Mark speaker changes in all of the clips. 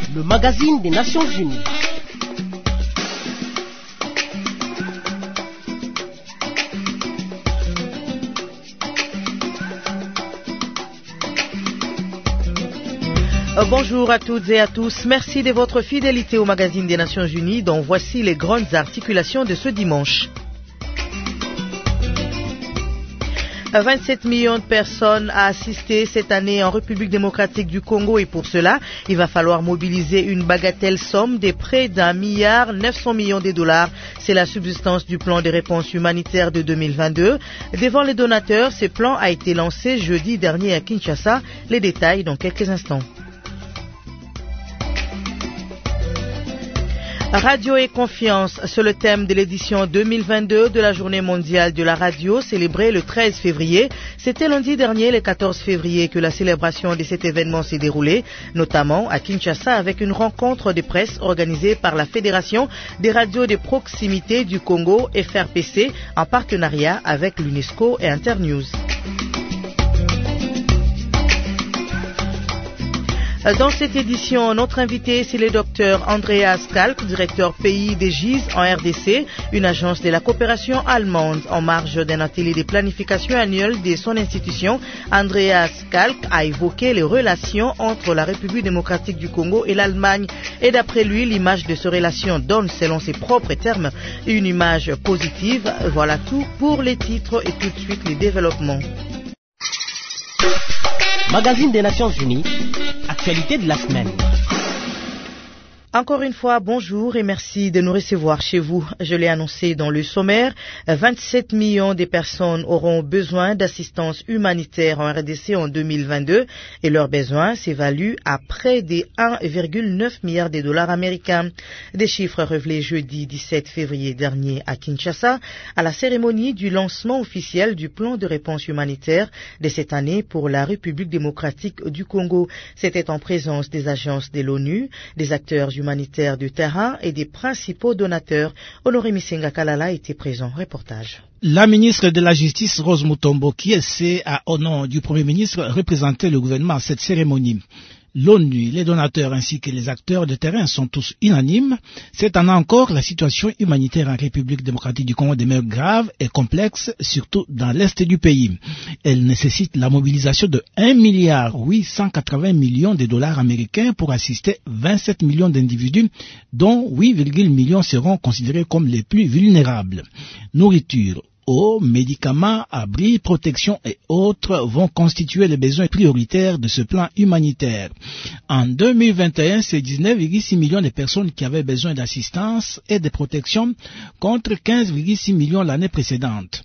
Speaker 1: le magazine des Nations Unies.
Speaker 2: Bonjour à toutes et à tous. Merci de votre fidélité au magazine des Nations Unies dont voici les grandes articulations de ce dimanche. 27 millions de personnes à assister cette année en République démocratique du Congo et pour cela, il va falloir mobiliser une bagatelle somme de près d'1,9 milliard de dollars. C'est la subsistance du plan de réponse humanitaire de 2022. Devant les donateurs, ce plan a été lancé jeudi dernier à Kinshasa. Les détails dans quelques instants. Radio et confiance, c'est le thème de l'édition 2022 de la Journée mondiale de la radio, célébrée le 13 février. C'était lundi dernier, le 14 février, que la célébration de cet événement s'est déroulée, notamment à Kinshasa avec une rencontre de presse organisée par la Fédération des radios de proximité du Congo, FRPC, en partenariat avec l'UNESCO et Internews. Dans cette édition, notre invité, c'est le docteur Andreas Kalk, directeur pays des GIZ en RDC, une agence de la coopération allemande. En marge d'un atelier de planification annuelle de son institution, Andreas Kalk a évoqué les relations entre la République démocratique du Congo et l'Allemagne. Et d'après lui, l'image de ces relations donne, selon ses propres termes, une image positive. Voilà tout pour les titres et tout de suite les développements.
Speaker 1: Magazine des Nations Unies, actualité de la semaine.
Speaker 2: Encore une fois, bonjour et merci de nous recevoir chez vous. Je l'ai annoncé dans le sommaire, 27 millions de personnes auront besoin d'assistance humanitaire en RDC en 2022 et leurs besoins s'évaluent à près de 1,9 milliard de dollars américains. Des chiffres révélés jeudi 17 février dernier à Kinshasa à la cérémonie du lancement officiel du plan de réponse humanitaire de cette année pour la République démocratique du Congo. C'était en présence des agences de l'ONU, des acteurs humanitaires du terrain et des principaux donateurs. Honoré Misenga Kalala était présent. Reportage.
Speaker 3: La ministre de la Justice, Rose Mutombo, qui a, au nom du Premier ministre, représenté le gouvernement à cette cérémonie. L'ONU, les donateurs ainsi que les acteurs de terrain sont tous unanimes. Cette année encore, la situation humanitaire en République démocratique du Congo demeure grave et complexe, surtout dans l'est du pays. Elle nécessite la mobilisation de 1,880 milliard de dollars américains pour assister 27 millions d'individus, dont 8,1 millions seront considérés comme les plus vulnérables. Nourriture, eau, médicaments, abris, protection et autres vont constituer les besoins prioritaires de ce plan humanitaire. En 2021, c'est 19,6 millions de personnes qui avaient besoin d'assistance et de protection contre 15,6 millions l'année précédente.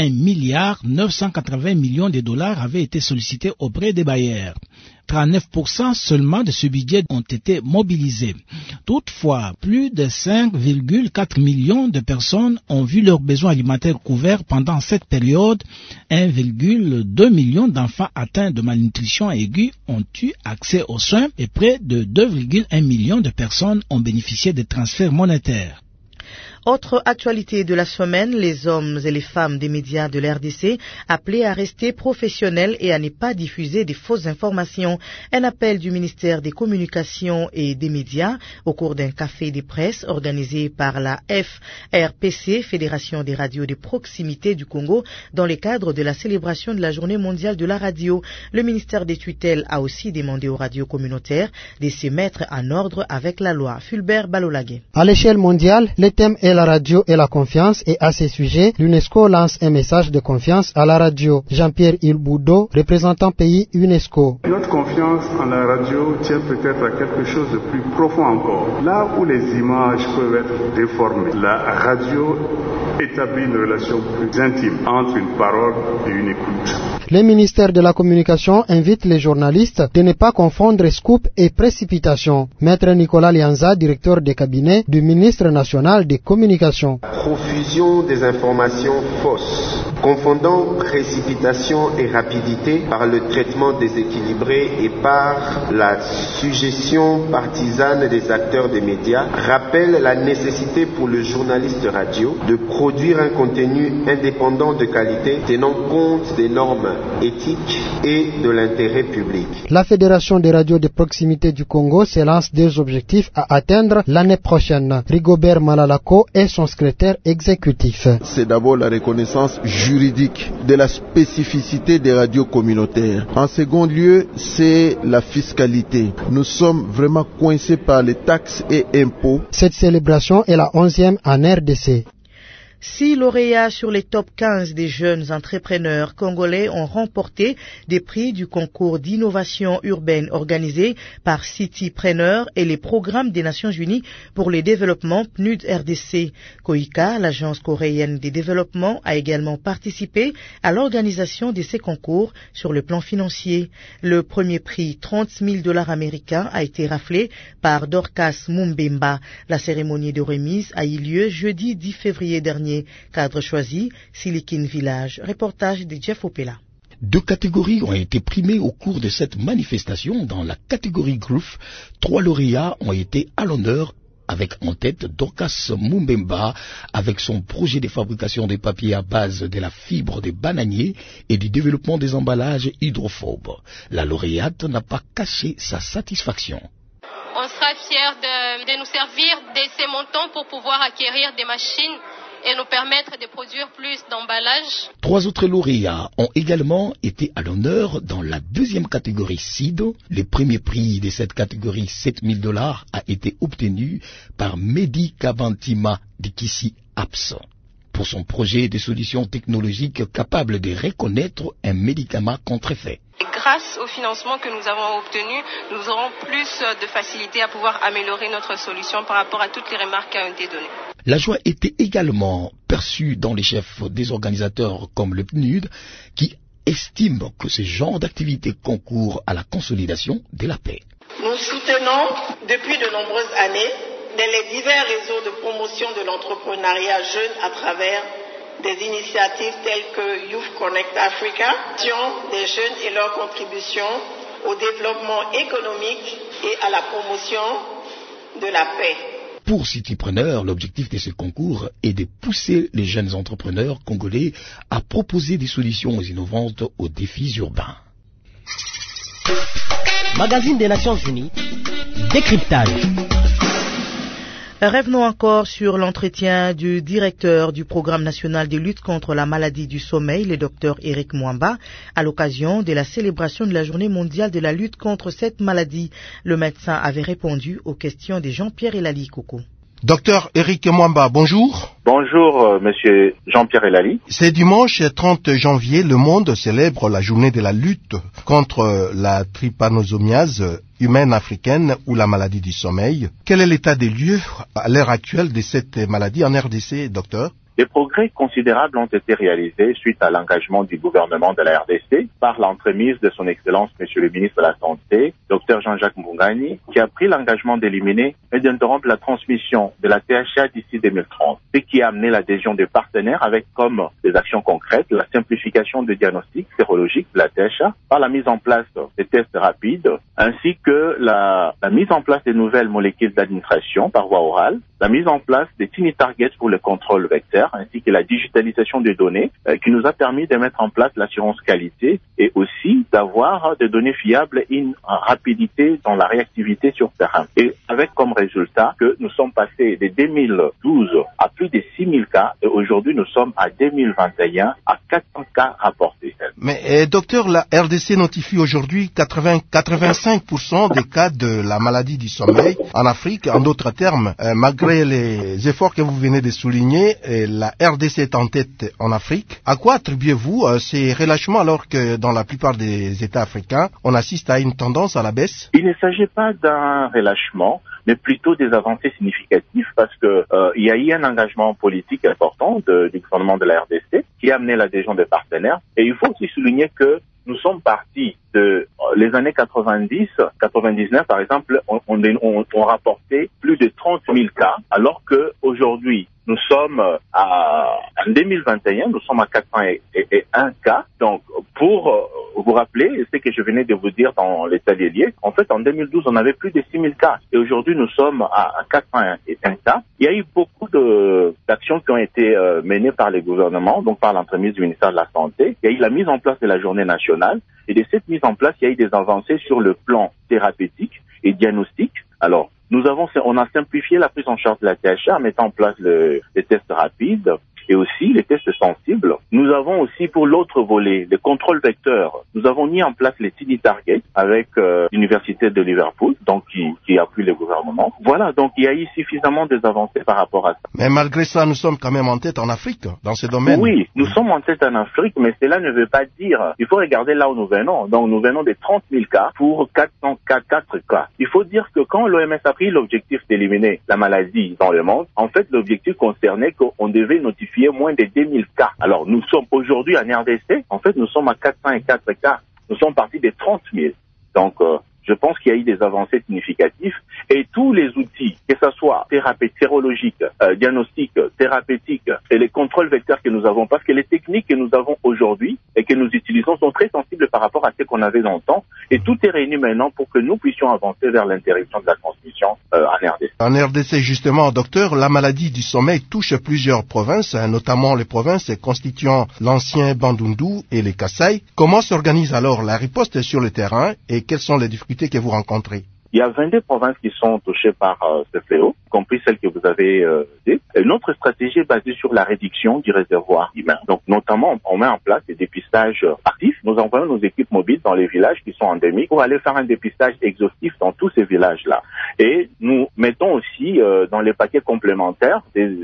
Speaker 3: 1,980 milliard de dollars avaient été sollicités auprès des bailleurs. 39% seulement de ce budget ont été mobilisés. Toutefois, plus de 5,4 millions de personnes ont vu leurs besoins alimentaires couverts pendant cette période. 1,2 million d'enfants atteints de malnutrition aiguë ont eu accès aux soins et près de 2,1 millions de personnes ont bénéficié de transferts monétaires.
Speaker 2: Autre actualité de la semaine, les hommes et les femmes des médias de l'RDC appelés à rester professionnels et à ne pas diffuser des fausses informations. Un appel du ministère des Communications et des Médias au cours d'un café de presse organisé par la FRPC, Fédération des radios de proximité du Congo, dans le cadre de la célébration de la Journée mondiale de la radio. Le ministère des tutelles a aussi demandé aux radios communautaires de se mettre en ordre avec la loi. Fulbert Balolagé.
Speaker 4: À l'échelle mondiale, le thème est la radio et la confiance et à ce sujet, l'UNESCO lance un message de confiance à la radio. Jean-Pierre Ilboudo, représentant pays UNESCO.
Speaker 5: Notre confiance en la radio tient peut-être à quelque chose de plus profond encore. Là où les images peuvent être déformées, la radio établit une relation plus intime entre une parole et une écoute.
Speaker 4: Le ministère de la Communication invite les journalistes de ne pas confondre scoop et précipitation. Maître Nicolas Lianza, directeur de cabinet du ministre national des Communications.
Speaker 6: Profusion des informations fausses Confondant précipitation et rapidité par le traitement déséquilibré et par la suggestion partisane des acteurs des médias, rappelle la nécessité pour le journaliste radio de produire un contenu indépendant de qualité tenant compte des normes éthiques et de l'intérêt public.
Speaker 4: La Fédération des radios de proximité du Congo se lance des objectifs à atteindre l'année prochaine. Rigobert Malalako est son secrétaire exécutif.
Speaker 7: C'est d'abord la reconnaissance juridique de la spécificité des radios communautaires. En second lieu, c'est la fiscalité. Nous sommes vraiment coincés par les taxes et impôts.
Speaker 4: Cette célébration est la 11e en RDC.
Speaker 2: 6 lauréats sur les top 15 des jeunes entrepreneurs congolais ont remporté des prix du concours d'innovation urbaine organisé par Citypreneur et les programmes des Nations Unies pour le développement PNUD RDC. KOICA, l'agence coréenne des développements, a également participé à l'organisation de ces concours sur le plan financier. Le premier prix, $30,000 américains, a été raflé par Dorcas Mumbemba. La cérémonie de remise a eu lieu jeudi 10 février dernier. Cadre choisi, Silicon Village. Reportage de Jeff Opela.
Speaker 3: 2 catégories ont été primées au cours de cette manifestation. Dans la catégorie Groove, 3 lauréats ont été à l'honneur, avec en tête Dorcas Mumbemba avec son projet de fabrication de papier à base de la fibre des bananiers et du développement des emballages hydrophobes. La lauréate n'a pas caché sa satisfaction.
Speaker 8: On sera fiers de nous servir de ces montants pour pouvoir acquérir des machines et nous permettre de produire plus d'emballages.
Speaker 3: 3 autres lauréats ont également été à l'honneur dans la 2e catégorie CID. Le premier prix de cette catégorie, $7,000, a été obtenu par Mehdi Kabantima Dikisi Apps pour son projet de solutions technologiques capables de reconnaître un médicament contre-effet.
Speaker 8: Grâce au financement que nous avons obtenu, nous aurons plus de facilité à pouvoir améliorer notre solution par rapport à toutes les remarques qui ont été données.
Speaker 3: La joie était également perçue dans les chefs des organisateurs comme le PNUD, qui estiment que ce genre d'activité concourt à la consolidation de la paix.
Speaker 9: Nous soutenons depuis de nombreuses années les divers réseaux de promotion de l'entrepreneuriat jeune à travers des initiatives telles que Youth Connect Africa, des jeunes et leur contribution au développement économique et à la promotion de la paix.
Speaker 3: Pour Citypreneur, l'objectif de ce concours est de pousser les jeunes entrepreneurs congolais à proposer des solutions innovantes aux défis urbains.
Speaker 1: Magazine des Nations Unies, décryptage.
Speaker 2: Revenons encore sur l'entretien du directeur du programme national de lutte contre la maladie du sommeil, le Dr Eric Mwamba, à l'occasion de la célébration de la journée mondiale de la lutte contre cette maladie. Le médecin avait répondu aux questions de Jean-Pierre Elali Koko.
Speaker 10: Docteur Eric Mwamba, bonjour.
Speaker 11: Bonjour, monsieur Jean-Pierre Elali.
Speaker 10: C'est dimanche 30 janvier, le monde célèbre la journée de la lutte contre la trypanosomiase humaine africaine ou la maladie du sommeil. Quel est l'état des lieux à l'heure actuelle de cette maladie en RDC, docteur?
Speaker 11: Des progrès considérables ont été réalisés suite à l'engagement du gouvernement de la RDC par l'entremise de son Excellence, Monsieur le ministre de la Santé, Dr Jean-Jacques Mbungani, qui a pris l'engagement d'éliminer et d'interrompre la transmission de la THA d'ici 2030, ce qui a amené l'adhésion des partenaires avec comme des actions concrètes la simplification du diagnostic sérologique de la THA par la mise en place des tests rapides, ainsi que la mise en place des nouvelles molécules d'administration par voie orale, la mise en place des tiny targets pour le contrôle vecteur, ainsi que la digitalisation des données qui nous a permis de mettre en place l'assurance qualité et aussi d'avoir des données fiables et une rapidité dans la réactivité sur terrain. Et avec comme résultat que nous sommes passés de 2012 à plus de 6000 cas et aujourd'hui nous sommes à 2021 à 400 cas rapportés.
Speaker 10: Mais docteur, la RDC notifie aujourd'hui 85% des cas de la maladie du sommeil en Afrique. En d'autres termes, malgré les efforts que vous venez de souligner, la RDC est en tête en Afrique. À quoi attribuez-vous ces relâchements alors que dans la plupart des États africains, on assiste à une tendance à la baisse?
Speaker 11: Il ne s'agit pas d'un relâchement, mais plutôt des avancées significatives parce que il y a eu un engagement politique important du gouvernement de la RDC qui a amené l'adhésion des partenaires. Et il faut aussi souligner que nous sommes partis de les années 90, 99 par exemple, on rapportait plus de 30 000 cas, alors que aujourd'hui nous sommes en 2021, nous sommes à 401 cas. Donc, pour vous rappeler ce que je venais de vous dire dans l'état des lieux, en fait, en 2012, on avait plus de 6000 cas. Et aujourd'hui, nous sommes à 401 cas. Il y a eu beaucoup d'actions qui ont été menées par les gouvernements, donc par l'entremise du ministère de la Santé. Il y a eu la mise en place de la journée nationale. Et de cette mise en place, il y a eu des avancées sur le plan thérapeutique et diagnostic. Alors, on a simplifié la prise en charge de la THA en mettant en place les tests rapides et aussi les tests sensibles. Nous avons aussi pour l'autre volet, les contrôles vecteurs. Nous avons mis en place les TD Target avec l'Université de Liverpool, donc qui appuie le gouvernement. Voilà, donc il y a eu suffisamment des avancées par rapport à ça.
Speaker 10: Mais malgré ça, nous sommes quand même en tête en Afrique, dans ce domaine.
Speaker 11: Oui, nous sommes en tête en Afrique, mais cela ne veut pas dire... Il faut regarder là où nous venons. Donc nous venons de 30 000 cas pour 404 cas. Il faut dire que quand l'OMS a pris l'objectif d'éliminer la maladie dans le monde, en fait, l'objectif concernait qu'on devait notifier moins de 2000 cas. Alors, nous sommes aujourd'hui en RDC, en fait, nous sommes à 404 cas. Nous sommes partis des 30 000. Donc, je pense qu'il y a eu des avancées significatives et tous les outils, que ce soit thérapie sérologique, diagnostic, thérapeutique et les contrôles vecteurs que nous avons, parce que les techniques que nous avons aujourd'hui et que nous utilisons sont très sensibles par rapport à ce qu'on avait dans le temps et tout est réuni maintenant pour que nous puissions avancer vers l'interruption de la transmission en RDC.
Speaker 10: En RDC, justement, docteur, la maladie du sommeil touche plusieurs provinces, notamment les provinces constituant l'ancien Bandundu et les Kasaï. Comment s'organise alors la riposte sur le terrain et quelles sont les difficultés que vous rencontrez?
Speaker 11: Il y a 22 provinces qui sont touchées par ce fléau, y compris celles que vous avez dites. Et notre stratégie est basée sur la réduction du réservoir humain. Donc, notamment, on met en place des dépistages actifs. Nous envoyons nos équipes mobiles dans les villages qui sont endémiques pour aller faire un dépistage exhaustif dans tous ces villages-là. Et nous mettons aussi dans les paquets complémentaires des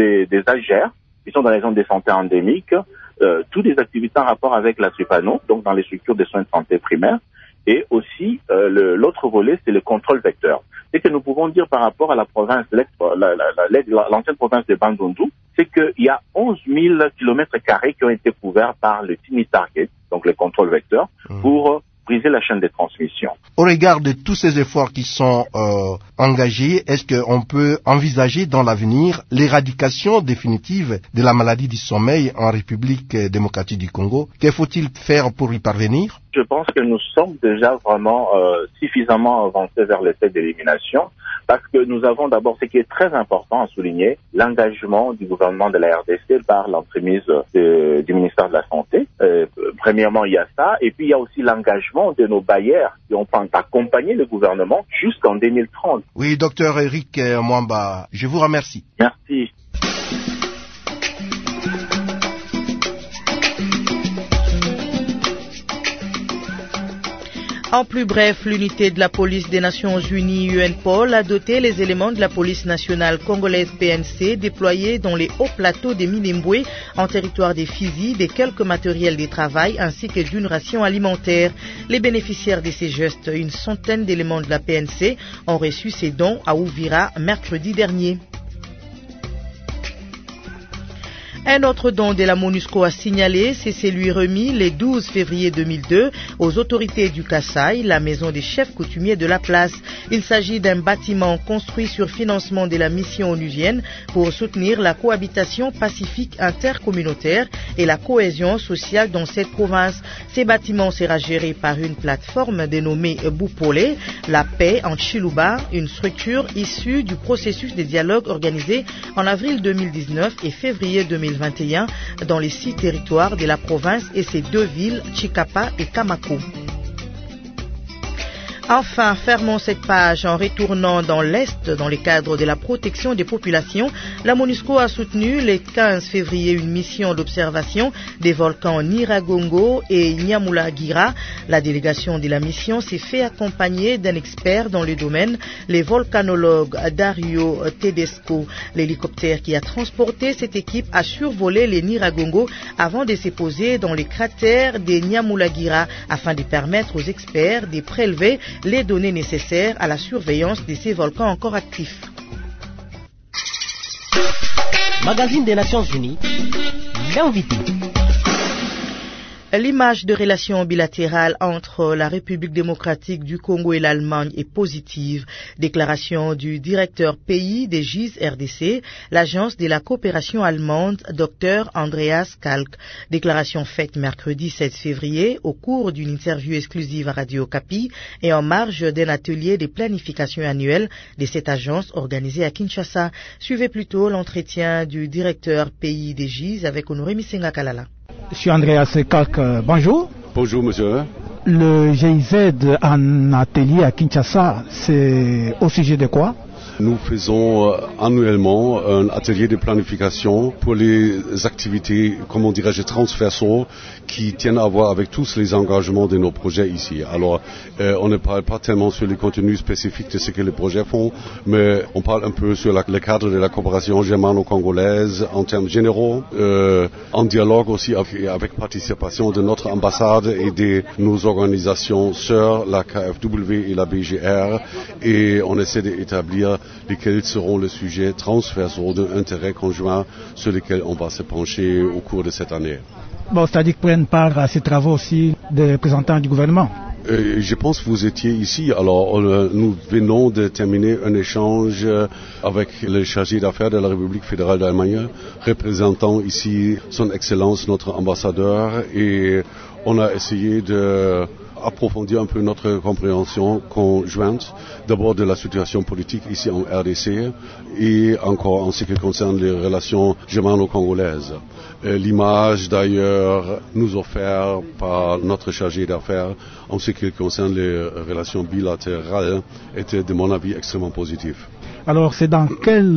Speaker 11: AGR qui sont dans les zones de santé endémiques, toutes les activités en rapport avec la SUPANO, donc dans les structures de soins de santé primaires. Et aussi, l'autre volet, c'est le contrôle vecteur. Ce que nous pouvons dire par rapport à la province, l'ancienne province de Bandundu, c'est qu'il y a 11 000 km² qui ont été couverts par le TD Target, donc le contrôle vecteur, pour briser la chaîne de transmission.
Speaker 10: Au regard de tous ces efforts qui sont engagés, est-ce qu'on peut envisager dans l'avenir l'éradication définitive de la maladie du sommeil en République démocratique du Congo? Que faut-il faire pour y parvenir?
Speaker 11: Je pense que nous sommes déjà vraiment suffisamment avancés vers l'essai d'élimination parce que nous avons d'abord, ce qui est très important à souligner, l'engagement du gouvernement de la RDC par l'entremise du ministère de la Santé. Premièrement, il y a ça, et puis il y a aussi l'engagement de nos bailleurs qui ont accompagné le gouvernement jusqu'en 2030.
Speaker 10: Oui, docteur Eric Mwamba, je vous remercie.
Speaker 11: Merci.
Speaker 2: En plus bref, l'unité de la police des Nations Unies, UNPOL, a doté les éléments de la police nationale congolaise PNC déployés dans les hauts plateaux des Minembwe en territoire des Fizi de quelques matériels de travail ainsi que d'une ration alimentaire. Les bénéficiaires de ces gestes, une centaine d'éléments de la PNC, ont reçu ces dons à Ouvira mercredi dernier. Un autre don de la MONUSCO a signalé, c'est celui remis le 12 février 2002 aux autorités du Kasaï, la maison des chefs coutumiers de la place. Il s'agit d'un bâtiment construit sur financement de la mission onusienne pour soutenir la cohabitation pacifique intercommunautaire et la cohésion sociale dans cette province. Ces bâtiments sera géré par une plateforme dénommée Boupolé, la paix en Chiluba, une structure issue du processus de dialogue organisé en avril 2019 et février 2021 dans les 6 territoires de la province et ses 2 villes, Chikapa et Kamako. Enfin, fermons cette page en retournant dans l'Est dans le cadre de la protection des populations. La MONUSCO a soutenu le 15 février une mission d'observation des volcans Nyiragongo et Nyamulagira. La délégation de la mission s'est fait accompagner d'un expert dans le domaine, le volcanologue Dario Tedesco. L'hélicoptère qui a transporté cette équipe a survolé les Nyiragongo avant de se poser dans les cratères des Nyamulagira afin de permettre aux experts de prélever les données nécessaires à la surveillance de ces volcans encore actifs.
Speaker 1: Magazine des Nations Unies, l'invité.
Speaker 2: L'image de relations bilatérales entre la République démocratique du Congo et l'Allemagne est positive. Déclaration du directeur pays des GIZ RDC, l'agence de la coopération allemande, Dr Andreas Kalk. Déclaration faite mercredi 16 février au cours d'une interview exclusive à Radio Okapi et en marge d'un atelier de planification annuelle de cette agence organisée à Kinshasa. Suivez plutôt l'entretien du directeur pays des GIZ avec Honoré Misenga Kalala.
Speaker 3: Monsieur Andreas Kalk, bonjour.
Speaker 12: Bonjour, monsieur.
Speaker 3: Le GIZ en atelier à Kinshasa, c'est au sujet de quoi?
Speaker 12: Nous faisons annuellement un atelier de planification pour les activités, comment dirais-je, transversaux qui tiennent à voir avec tous les engagements de nos projets ici. Alors, on ne parle pas tellement sur les contenus spécifiques de ce que les projets font, mais on parle un peu sur le cadre de la coopération germano-congolaise en termes généraux, en dialogue aussi avec participation de notre ambassade et de nos organisations sœurs, la KfW et la BGR, et on essaie d'établir lesquels seront les sujets transversaux d'intérêt conjoint sur lesquels on va se pencher au cours de cette année.
Speaker 3: Bon, c'est-à-dire que prennent part à ces travaux aussi des représentants du gouvernement.
Speaker 12: Je pense que vous étiez ici. Alors, nous venons de terminer un échange avec le chargé d'affaires de la République fédérale d'Allemagne, représentant ici son Excellence, notre ambassadeur, et on a essayé de approfondir un peu notre compréhension conjointe, d'abord de la situation politique ici en RDC et encore en ce qui concerne les relations germano-congolaises. L'image d'ailleurs nous offerte par notre chargé d'affaires en ce qui concerne les relations bilatérales était de mon avis extrêmement positif.
Speaker 3: Alors c'est dans quel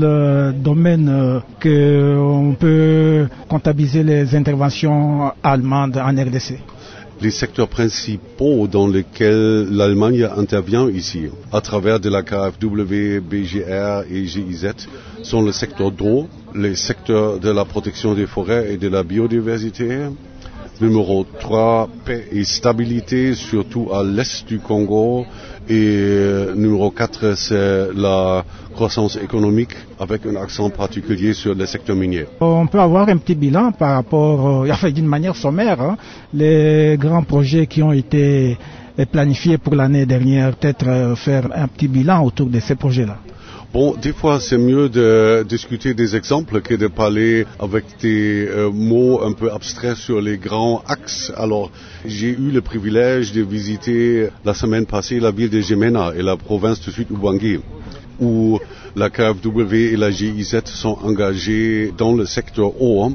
Speaker 3: domaine qu'on peut comptabiliser les interventions allemandes en RDC?
Speaker 12: Les secteurs principaux dans lesquels l'Allemagne intervient ici, à travers de la KfW, BGR et GIZ, sont le secteur d'eau, les secteurs de la protection des forêts et de la biodiversité. Numéro 3, paix et stabilité, surtout à l'est du Congo. Et numéro 4, c'est la croissance économique avec un accent particulier sur le secteur minier.
Speaker 3: On peut avoir un petit bilan par rapport, d'une manière sommaire, les grands projets qui ont été planifiés pour l'année dernière, peut-être faire un petit bilan autour de ces projets-là.
Speaker 12: Bon, des fois, c'est mieux de discuter des exemples que de parler avec des mots un peu abstraits sur les grands axes. Alors, j'ai eu le privilège de visiter la semaine passée la ville de Gemena et la province de Sud-Ubangi, où la KfW et la GIZ sont engagés dans le secteur eau.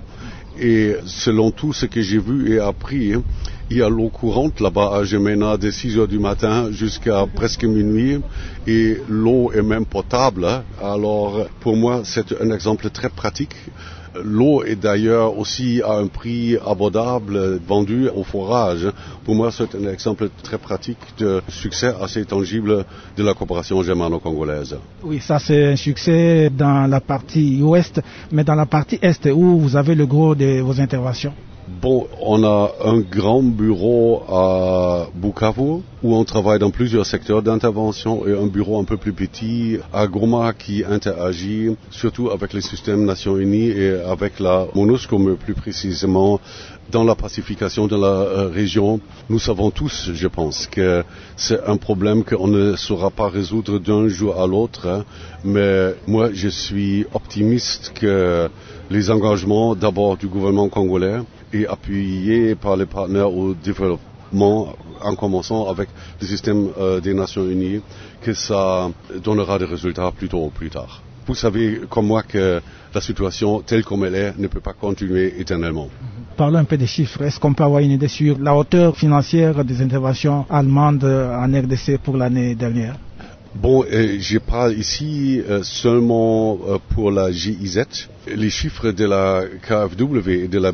Speaker 12: Et selon tout ce que j'ai vu et appris, il y a l'eau courante là-bas à Gemena de 6 heures du matin jusqu'à presque minuit et l'eau est même potable. Alors pour moi c'est un exemple très pratique. L'eau est d'ailleurs aussi à un prix abordable vendu au forage. Pour moi c'est un exemple très pratique de succès assez tangible de la coopération germano-congolaise.
Speaker 3: Oui, ça c'est un succès dans la partie ouest, mais dans la partie est où vous avez le gros de vos interventions?
Speaker 12: Bon, on a un grand bureau à Bukavu où on travaille dans plusieurs secteurs d'intervention et un bureau un peu plus petit à Goma qui interagit surtout avec les systèmes Nations Unies et avec la MONUSCO, mais plus précisément dans la pacification de la région. Nous savons tous, je pense, que c'est un problème qu'on ne saura pas résoudre d'un jour à l'autre, mais moi je suis optimiste que les engagements d'abord du gouvernement congolais et appuyés par les partenaires au développement, en commençant avec le système des Nations Unies, que ça donnera des résultats plus tôt ou plus tard. Vous savez comme moi que la situation telle comme elle est ne peut pas continuer éternellement.
Speaker 3: Parlons un peu des chiffres. Est-ce qu'on peut avoir une idée sur la hauteur financière des interventions allemandes en RDC pour l'année dernière?
Speaker 12: Bon, je parle ici seulement pour la GIZ. Les chiffres de la KfW et de la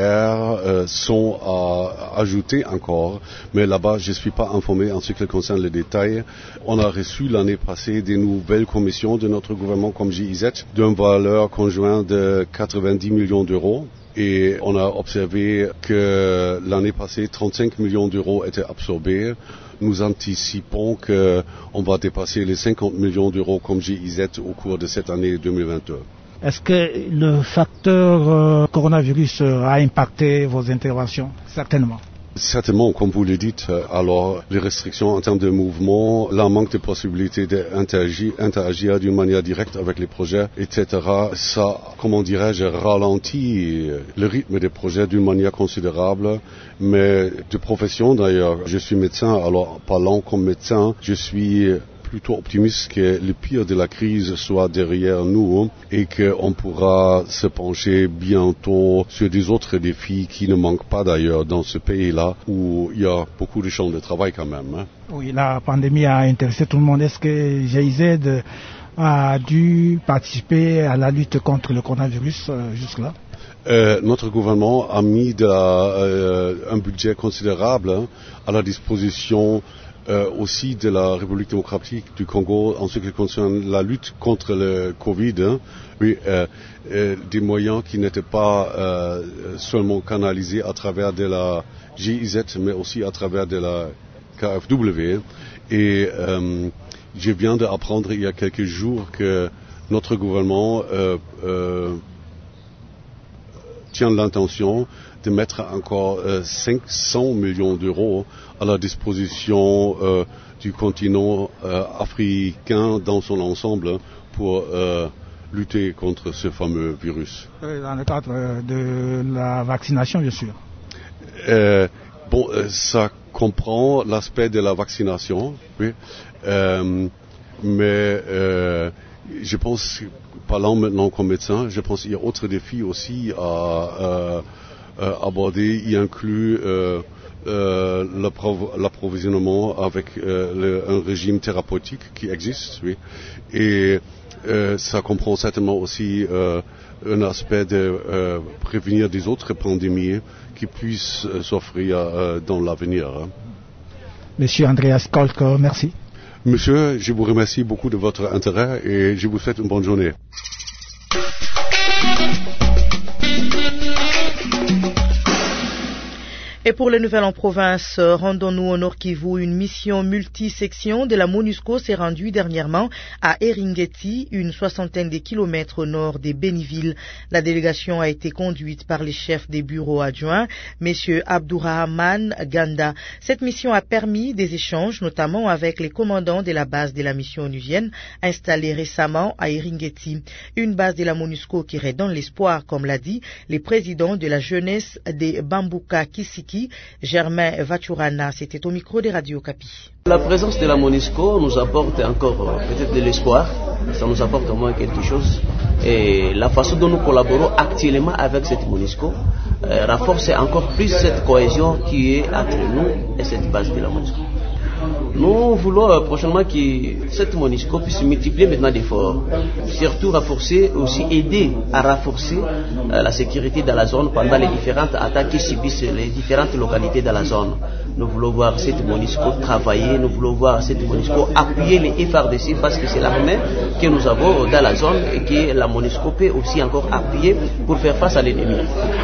Speaker 12: BGR sont à ajouter encore, mais là-bas je ne suis pas informé en ce qui concerne les détails. On a reçu l'année passée des nouvelles commissions de notre gouvernement comme GIZ d'une valeur conjointe de 90 millions d'euros. Et on a observé que l'année passée, 35 millions d'euros étaient absorbés. Nous anticipons qu'on va dépasser les 50 millions d'euros comme GIZ au cours de cette année 2022.
Speaker 3: Est-ce que le facteur coronavirus a impacté vos interventions? Certainement.
Speaker 12: Certainement, comme vous le dites, alors les restrictions en termes de mouvement, le manque de possibilités d'interagir d'une manière directe avec les projets, etc., ça, comment dirais-je, ralentit le rythme des projets d'une manière considérable. Mais de profession d'ailleurs, je suis médecin, alors parlant comme médecin, je suis plutôt optimiste que le pire de la crise soit derrière nous et qu'on pourra se pencher bientôt sur des autres défis qui ne manquent pas d'ailleurs dans ce pays-là où il y a beaucoup de champs de travail quand même.
Speaker 3: Oui, la pandémie a intéressé tout le monde. Est-ce que GIZ a dû participer à la lutte contre le coronavirus jusque-là?
Speaker 12: Notre gouvernement a mis un budget considérable à la disposition aussi de la République démocratique du Congo en ce qui concerne la lutte contre le Covid, des moyens qui n'étaient pas seulement canalisés à travers de la GIZ, mais aussi à travers de la KfW. Et je viens d'apprendre il y a quelques jours que notre gouvernement tient l'intention de mettre encore 500 millions d'euros à la disposition du continent africain dans son ensemble pour lutter contre ce fameux virus.
Speaker 3: Dans le cadre de la vaccination, bien sûr.
Speaker 12: Ça comprend l'aspect de la vaccination, oui, mais je pense, parlant maintenant comme médecin, je pense qu'il y a autres défis aussi à aborder. Il inclut l'approvisionnement avec un régime thérapeutique qui existe, oui, et ça comprend certainement aussi un aspect de prévenir des autres pandémies qui puissent s'offrir dans l'avenir.
Speaker 3: Monsieur Andreas Kolk, merci.
Speaker 12: Monsieur, je vous remercie beaucoup de votre intérêt et je vous souhaite une bonne journée.
Speaker 2: Et pour les nouvelles en province, rendons-nous au Nord Kivu. Une mission multisection de la MONUSCO s'est rendue dernièrement à Eringeti, une soixantaine de kilomètres au nord de Béniville. La délégation a été conduite par les chefs des bureaux adjoints, messieurs Abdourahman Ganda. Cette mission a permis des échanges, notamment avec les commandants de la base de la mission onusienne installée récemment à Eringeti. Une base de la MONUSCO qui redonne l'espoir, comme l'a dit le président de la jeunesse des Bambuka Kisiki, Germain Vachurana. C'était au micro des Radio Kapi.
Speaker 13: La présence de la MONUSCO nous apporte encore peut-être de l'espoir, ça nous apporte au moins quelque chose. Et la façon dont nous collaborons actuellement avec cette MONUSCO renforce encore plus cette cohésion qui est entre nous et cette base de la MONUSCO. Nous voulons prochainement que cette MONUSCO puisse multiplier maintenant d'efforts, surtout renforcer, aussi aider à renforcer la sécurité dans la zone pendant les différentes attaques qui subissent les différentes localités dans la zone. Nous voulons voir cette MONUSCO travailler, nous voulons voir cette MONUSCO appuyer les FARDC parce que c'est l'armée que nous avons dans la zone et que la MONUSCO peut aussi encore appuyer pour faire face à l'ennemi.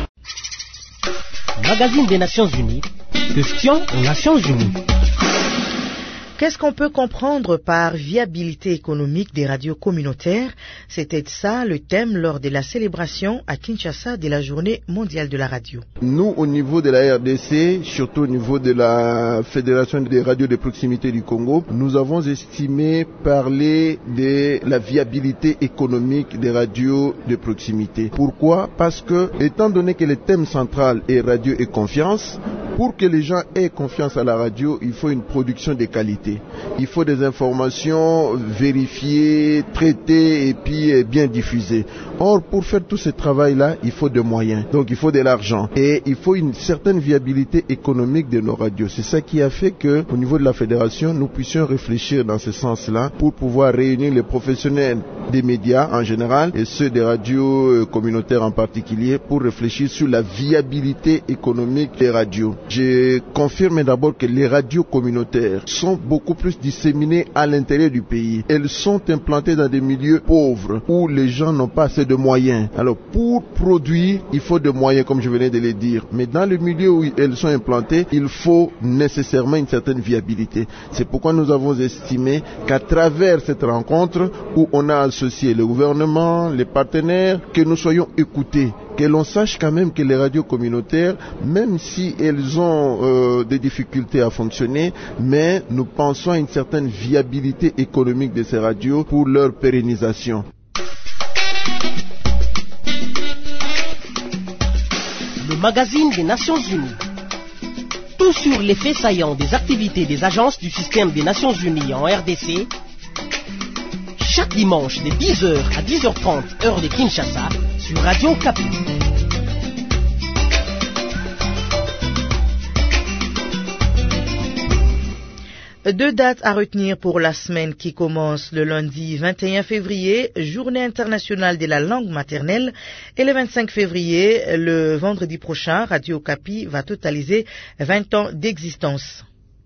Speaker 1: Magazine des Nations Unies, question aux Nations Unies.
Speaker 2: Qu'est-ce qu'on peut comprendre par viabilité économique des radios communautaires? C'était ça le thème lors de la célébration à Kinshasa de la Journée mondiale de la radio.
Speaker 7: Nous, au niveau de la RDC, surtout au niveau de la Fédération des radios de proximité du Congo, nous avons estimé parler de la viabilité économique des radios de proximité. Pourquoi? Parce que, étant donné que le thème central est radio et confiance, pour que les gens aient confiance à la radio, il faut une production de qualité. Il faut des informations vérifiées, traitées et puis bien diffusées. Or, pour faire tout ce travail-là, il faut des moyens. Donc, il faut de l'argent. Et il faut une certaine viabilité économique de nos radios. C'est ça qui a fait que, au niveau de la fédération, nous puissions réfléchir dans ce sens-là pour pouvoir réunir les professionnels des médias en général et ceux des radios communautaires en particulier pour réfléchir sur la viabilité économique des radios. Je confirme d'abord que les radios communautaires sont beaucoup plus disséminées à l'intérieur du pays. Elles sont implantées dans des milieux pauvres où les gens n'ont pas assez de moyens. Alors pour produire, il faut des moyens comme je venais de le dire. Mais dans le milieu où elles sont implantées, il faut nécessairement une certaine viabilité. C'est pourquoi nous avons estimé qu'à travers cette rencontre où on a associé le gouvernement, les partenaires, que nous soyons écoutés, que l'on sache quand même que les radios communautaires, même si elles ont des difficultés à fonctionner, mais nous pensons à une certaine viabilité économique de ces radios pour leur pérennisation.
Speaker 1: Le magazine des Nations Unies. Tout sur les faits saillants des activités des agences du système des Nations Unies en RDC, chaque dimanche de 10h à 10h30 heure de Kinshasa sur Radio Okapi.
Speaker 2: Deux dates à retenir pour la semaine qui commence le lundi 21 février, journée internationale de la langue maternelle, et le 25 février, le vendredi prochain, Radio Okapi va totaliser 20 ans d'existence.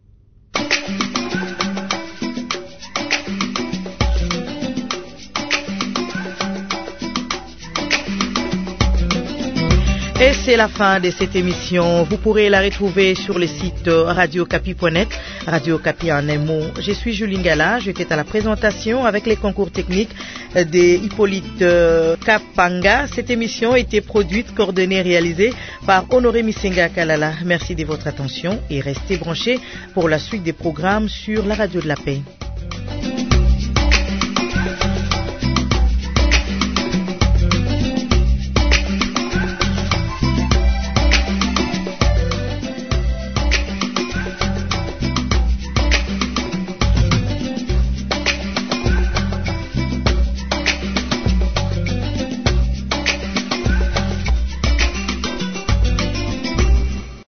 Speaker 2: Et c'est la fin de cette émission. Vous pourrez la retrouver sur le site radiocapi.net, Radio Okapi en un mot. Je suis Julie Ngala, j'étais à la présentation avec les concours techniques de Hippolyte Kapanga. Cette émission a été produite, coordonnée et réalisée par Honoré Misenga Kalala. Merci de votre attention et restez branchés pour la suite des programmes sur la Radio de la Paix.